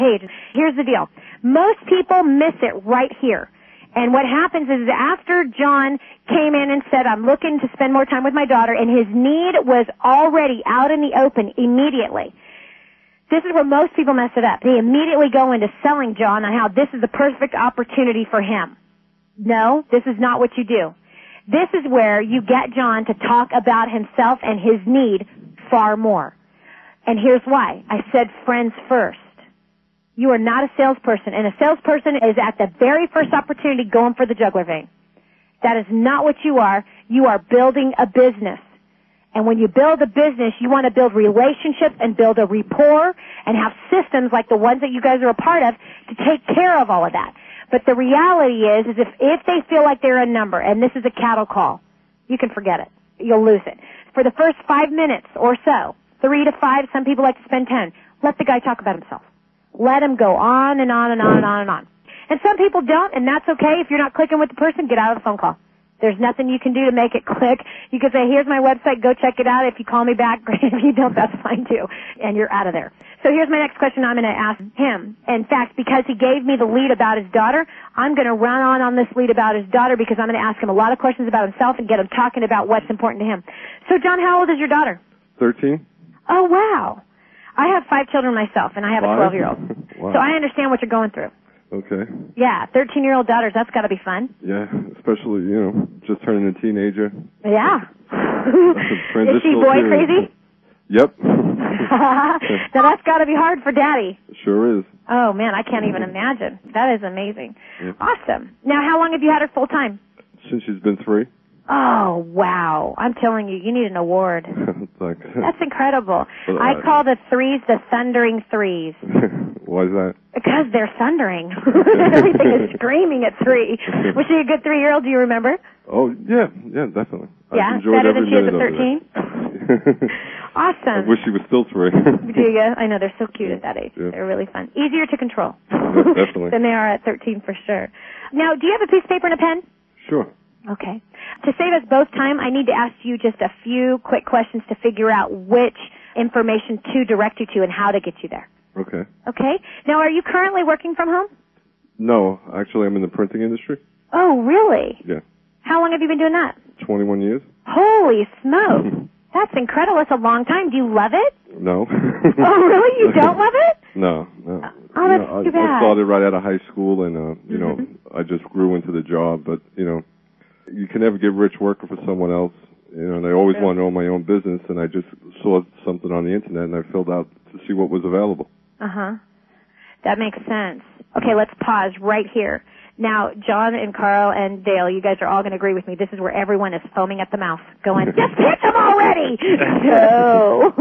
page. Here's the deal. Most people miss it right here. And what happens is after John came in and said, I'm looking to spend more time with my daughter, and his need was already out in the open immediately. This is where most people mess it up. They immediately go into selling John on how this is the perfect opportunity for him. No, this is not what you do. This is where you get John to talk about himself and his need far more. And here's why. I said friends first. You are not a salesperson, and a salesperson is at the very first opportunity going for the jugular vein. That is not what you are. You are building a business. And when you build a business, you want to build relationships and build a rapport and have systems like the ones that you guys are a part of to take care of all of that. But the reality is if they feel like they're a number, and this is a cattle call, you can forget it. You'll lose it. For the first 5 minutes or so, 3 to 5, some people like to spend 10, let the guy talk about himself. Let him go on and on and on and on and on. And some people don't, and that's okay. If you're not clicking with the person, get out of the phone call. There's nothing you can do to make it click. You can say, here's my website, go check it out. If you call me back, great. If you don't, that's fine too. And you're out of there. So here's my next question I'm going to ask him. In fact, because he gave me the lead about his daughter, I'm going to run on this lead about his daughter because I'm going to ask him a lot of questions about himself and get him talking about what's important to him. So, John, how old is your daughter? 13. Oh, wow. I have 5 children myself, and I have a 12-year-old. Wow. So I understand what you're going through. Okay. Yeah, 13-year-old daughters, that's got to be fun. Yeah, especially, just turning a teenager. Yeah. Is she boy period. crazy? Yep. Now that's got to be hard for Daddy. Sure is. Oh, man, I can't even imagine. That is amazing. Yep. Awesome. Now, how long have you had her full-time? Since she's been 3. Oh, wow. I'm telling you, you need an award. Thanks. That's incredible. I call the 3s the thundering 3s. Why is that? Because they're thundering. Everything is screaming at 3. Was she a good 3-year-old, do you remember? Oh, yeah, definitely. Yeah, better than she is at 13? Awesome. I wish she was still 3. Do you? I know, they're so cute at that age. Yeah. They're really fun. Easier to control. Yeah, definitely. Than they are at 13 for sure. Now, do you have a piece of paper and a pen? Sure. Okay. To save us both time, I need to ask you just a few quick questions to figure out which information to direct you to and how to get you there. Okay. Okay. Now, are you currently working from home? No, actually, I'm in the printing industry. Oh, really? Yeah. How long have you been doing that? 21 years. Holy smoke. That's incredible. That's a long time. Do you love it? No. Oh, really? You don't love it? No. Oh, that's too bad. I started right out of high school, and, I just grew into the job. But, you can never get rich working for someone else. And I always wanted to own my own business, and I just saw something on the Internet, and I filled out to see what was available. Uh-huh. That makes sense. Okay, let's pause right here. Now, John and Carl and Dale, you guys are all going to agree with me. This is where everyone is foaming at the mouth, going, just pitch them already! No.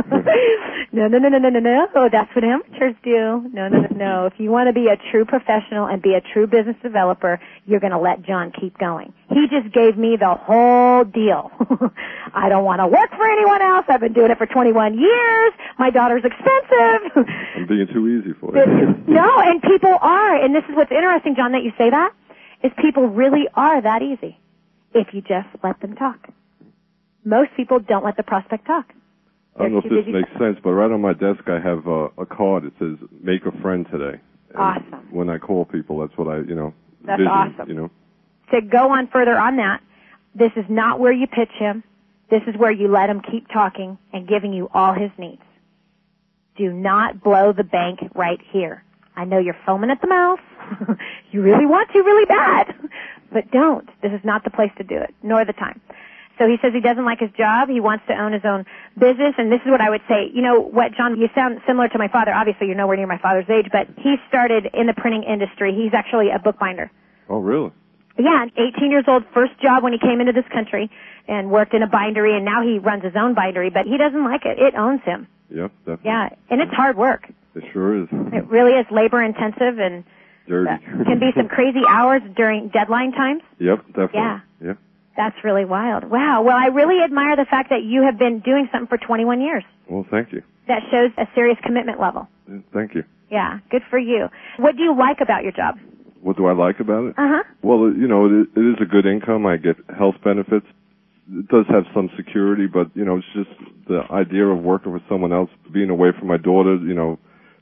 No. Oh, that's what amateurs do. No. If you want to be a true professional and be a true business developer, you're going to let John keep going. He just gave me the whole deal. I don't want to work for anyone else. I've been doing it for 21 years. My daughter's expensive. I'm being too easy for you. No, and people are, and this is what's interesting, John, that you say that, is people really are that easy if you just let them talk. Most people don't let the prospect talk. I don't know if this makes sense, but right on my desk I have a card that says, make a friend today. And awesome. When I call people, that's what I, That's vision, awesome. To go on further on that, this is not where you pitch him. This is where you let him keep talking and giving you all his needs. Do not blow the bank right here. I know you're foaming at the mouth. You really want to really bad. But don't. This is not the place to do it, nor the time. So he says he doesn't like his job. He wants to own his own business. And this is what I would say. You know what, John, you sound similar to my father. Obviously, you're nowhere near my father's age, but he started in the printing industry. He's actually a bookbinder. Oh, really? Yeah, 18 years old, first job when he came into this country and worked in a bindery, and now he runs his own bindery, but he doesn't like it. It owns him. Yep, definitely. Yeah, and it's hard work. It sure is. It really is labor-intensive and dirty. Can be some crazy hours during deadline times. Yep, definitely. Yeah. Yep. That's really wild. Wow. Well, I really admire the fact that you have been doing something for 21 years. Well, thank you. That shows a serious commitment level. Thank you. Yeah, good for you. What do you like about your job? What do I like about it? Uh-huh. Well, it is a good income. I get health benefits. It does have some security, but, it's just the idea of working with someone else, being away from my daughter,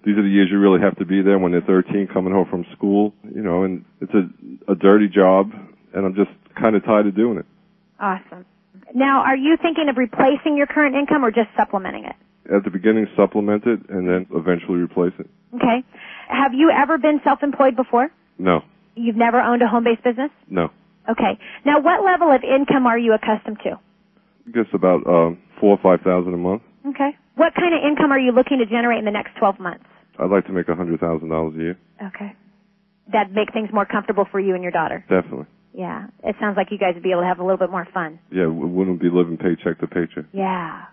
these are the years you really have to be there when they're 13, coming home from school, and it's a dirty job, and I'm just kind of tired of doing it. Awesome. Now, are you thinking of replacing your current income or just supplementing it? At the beginning, supplement it, and then eventually replace it. Okay. Have you ever been self-employed before? No. You've never owned a home-based business? No. Okay. Now, what level of income are you accustomed to? I guess about $4,000 or $5,000 a month. Okay. What kind of income are you looking to generate in the next 12 months? I'd like to make $100,000 a year. Okay. That'd make things more comfortable for you and your daughter. Definitely. Yeah. It sounds like you guys would be able to have a little bit more fun. Yeah, we wouldn't be living paycheck to paycheck. Yeah.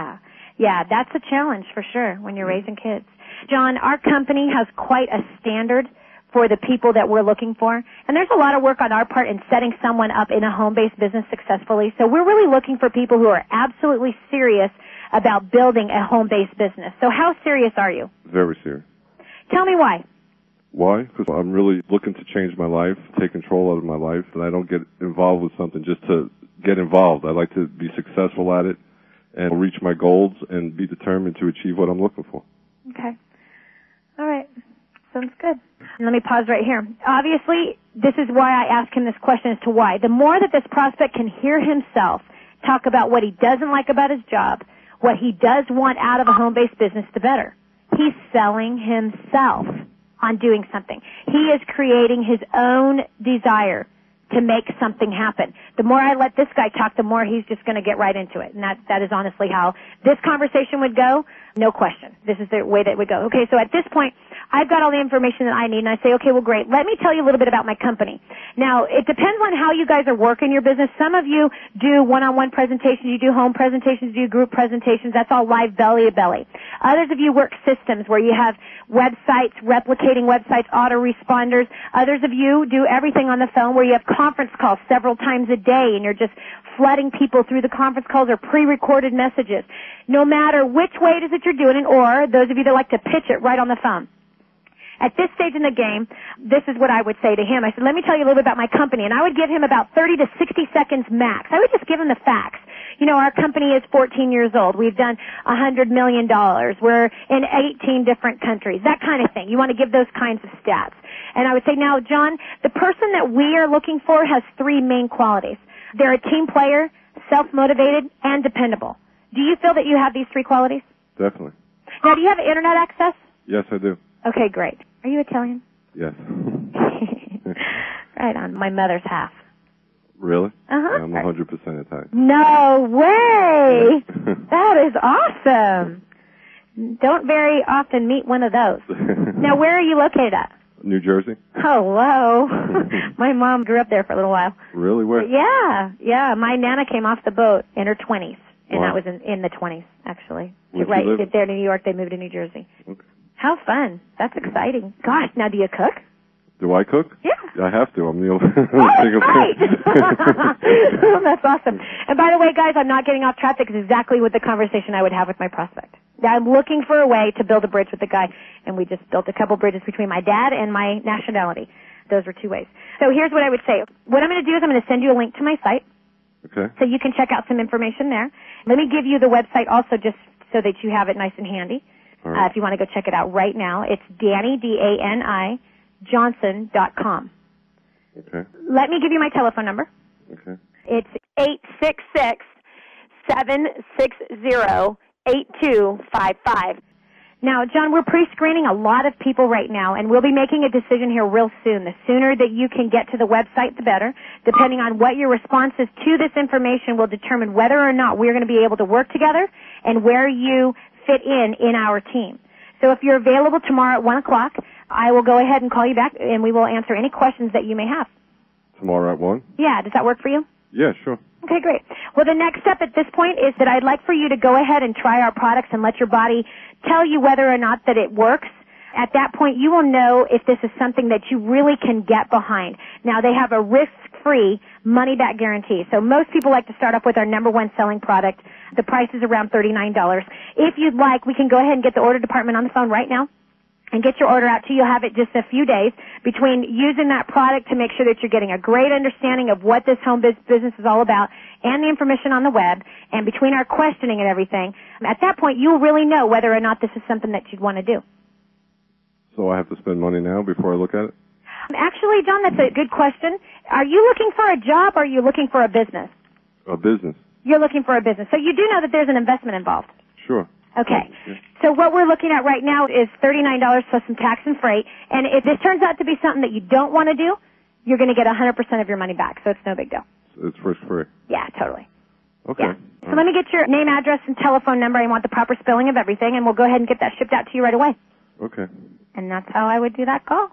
Yeah, that's a challenge for sure when you're raising kids. John, our company has quite a standard for the people that we're looking for. And there's a lot of work on our part in setting someone up in a home-based business successfully. So we're really looking for people who are absolutely serious about building a home-based business. So how serious are you? Very serious. Tell me why. Why? Because I'm really looking to change my life, take control out of my life, and I don't get involved with something just to get involved. I like to be successful at it and reach my goals and be determined to achieve what I'm looking for. Okay. All right. Sounds good. Let me pause right here. Obviously, this is why I ask him this question as to why. The more that this prospect can hear himself talk about what he doesn't like about his job, what he does want out of a home-based business, the better. He's selling himself on doing something. He is creating his own desire to make something happen. The more I let this guy talk, the more he's just going to get right into it. And that is honestly how this conversation would go. No question. This is the way that it would go. Okay, so at this point, I've got all the information that I need, and I say, okay, well, great. Let me tell you a little bit about my company. Now, it depends on how you guys are working your business. Some of you do one-on-one presentations. You do home presentations. You do group presentations. That's all live belly to belly. Others of you work systems where you have websites, replicating websites, autoresponders. Others of you do everything on the phone where you have conference calls several times a day, and you're just flooding people through the conference calls or pre-recorded messages. No matter which way it is that you're doing it, or those of you that like to pitch it right on the phone. At this stage in the game, this is what I would say to him. I said, let me tell you a little bit about my company. And I would give him about 30 to 60 seconds max. I would just give him the facts. You know, our company is 14 years old. We've done $100 million. We're in 18 different countries. That kind of thing. You want to give those kinds of stats. And I would say, now, John, the person that we are looking for has three main qualities. They're a team player, self-motivated, and dependable. Do you feel that you have these three qualities? Definitely. Now, do you have internet access? Yes, I do. Okay, great. Are you Italian? Yes. Right on. My mother's half. Really? Uh-huh. I'm 100% Italian. No way! That is awesome. Don't very often meet one of those. Now, where are you located at? New Jersey. Hello. My mom grew up there for a little while. Really? Where? Yeah. My Nana came off the boat in her 20s, and Wow. that was in the 20s, actually. Where'd Right she live? there in New York, they moved to New Jersey. Okay. How fun. That's exciting. Gosh, now do you cook? Do I cook? Yeah. I have to. I'm the only Right. That's awesome. And by the way, guys, I'm not getting off track. It's exactly what the conversation I would have with my prospect. I'm looking for a way to build a bridge with the guy, and we just built a couple bridges between my dad and my nationality. Those were two ways. So here's what I would say. What I'm going to do is I'm going to send you a link to my site. Okay. So you can check out some information there. Let me give you the website also just so that you have it nice and handy. All right. If you want to go check it out right now, it's Dani, D-A-N-I, Johnson.com. Okay. Let me give you my telephone number. Okay. It's 866-760-8255. Now, John, we're pre-screening a lot of people right now, and we'll be making a decision here real soon. The sooner that you can get to the website, the better. Depending on what your response is to this information will determine whether or not we're going to be able to work together and where you fit in our team. So if you're available tomorrow at 1 o'clock, I will go ahead and call you back, and we will answer any questions that you may have. Tomorrow at 1? Yeah, does that work for you? Yeah, sure. Okay, great. Well, the next step at this point is that I'd like for you to go ahead and try our products and let your body tell you whether or not that it works. At that point, you will know if this is something that you really can get behind. Now, they have a risk-free money-back guarantee. So most people like to start off with our number one selling product. The price is around $39. If you'd like, we can go ahead and get the order department on the phone right now and get your order out to you. You'll have it just a few days between using that product to make sure that you're getting a great understanding of what this home business is all about and the information on the web, and between our questioning and everything. At that point, you'll really know whether or not this is something that you'd want to do. So I have to spend money now before I look at it? Actually, John, that's a good question. Are you looking for a job or are you looking for a business? A business. You're looking for a business. So you do know that there's an investment involved? Sure. Okay. Yeah. So what we're looking at right now is $39 plus some tax and freight. And if this turns out to be something that you don't want to do, you're going to get 100% of your money back. So it's no big deal. It's risk free. Yeah, totally. Okay. Yeah. So let me get your name, address, and telephone number. I want the proper spelling of everything, and we'll go ahead and get that shipped out to you right away. Okay. And that's how I would do that call.